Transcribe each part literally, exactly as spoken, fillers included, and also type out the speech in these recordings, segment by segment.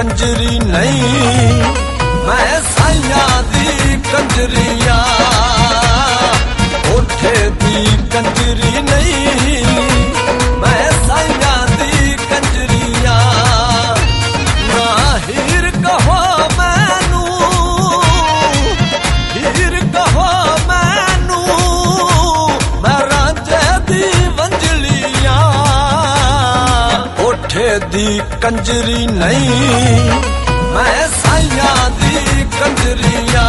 कंजरी नहीं, मैं साइया दी कंजरिया। ओठे दी कंजरी नहीं, मैं साइया दी कंजरिया। ना हीर कहो मैनू, हीर कहो मैनू, मैं रांझे दी वंजलिया। ओठे दी कंजरी नहीं, मैं साइया दी कंजरिया।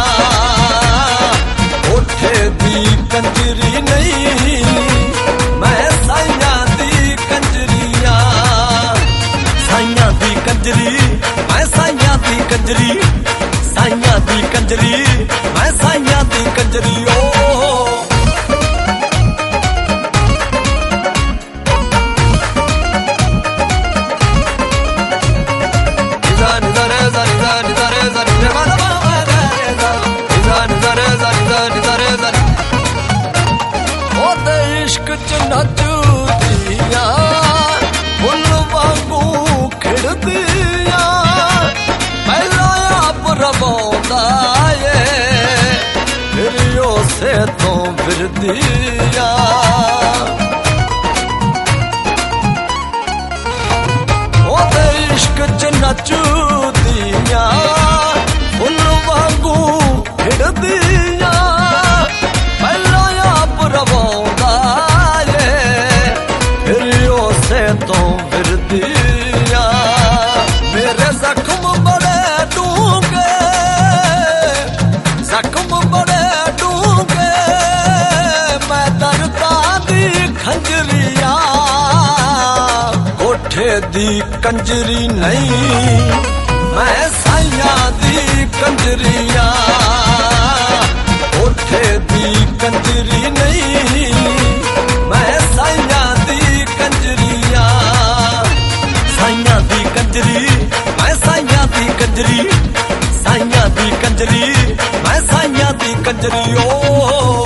ओठे दी कंजरी नहीं, मैं साइया दी कंजरिया। साइया दी कंजरी, मैं साइया दी कंजरी, साइया दी कंजरी, मैं साइया दी कंजरी। ओ इश्क च नचदिया, फुल वांगू खिड़दिया। पहला आप रवांदा ए, फिर उसे तो फिरदिया। ओदे इश्क च नचदिया, फुल वांगू खिड़दिया। पहला आप रवांदा तो फिर दिया। मेरे जख्म बड़े डूंगे, जख्म बड़े डूंगे, मैं दर्दा दी खंजरिया। ओठे दी कंजरी नहीं, मैं साइया दी कंजरिया। ओठे दी कंजरी नहीं, मैं साइया दी कंजरिया। साइया दी कंजरी, मैं साइया दी कंजरी, साइया दी कंजरी, मैं साइया दी कंजरी। ओ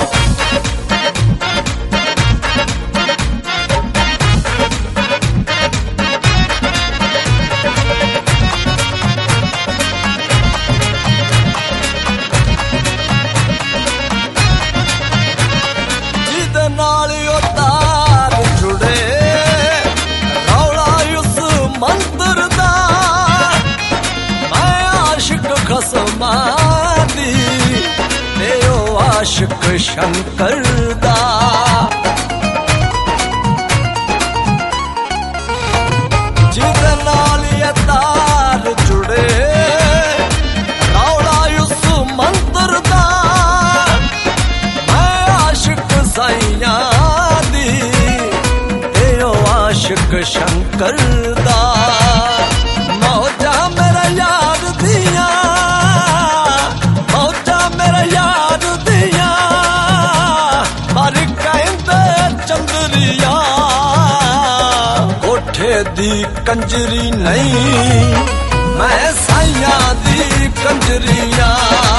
जिदे नाल ओ तार जुड़े, रौला उस मंत्र दा। मैं आशिक खसमा दी, ते ओ आशिक शंकर दा। जिदे नाल ये तार जुड़े, रौला उस मंत्र दा। मैं आशिक साइया दी, ते ओ आशिक शंकर दा। मौजा मेरा यार दिया, मौजा मेरा यार दिया, पर कहंदे चंदरिया। ओठे दी कंजरी नहीं, मैं साइया दी कंजरिया।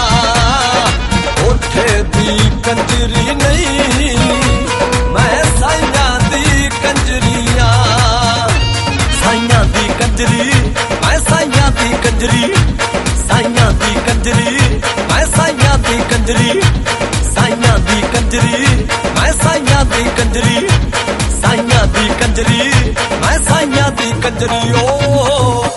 ओठे दी कंजरी नहीं, मैं साइया दी कंजरिया। साइया दी कंजरी, मैं साइया दी कंजरी, साइया दी कंजरी, मैं साइया दी कंजरी। साइया दी कंजरी, मैं साइया दी कंजरी, साइया दी कंजरी, मैं साइया दी कंजरी। ओ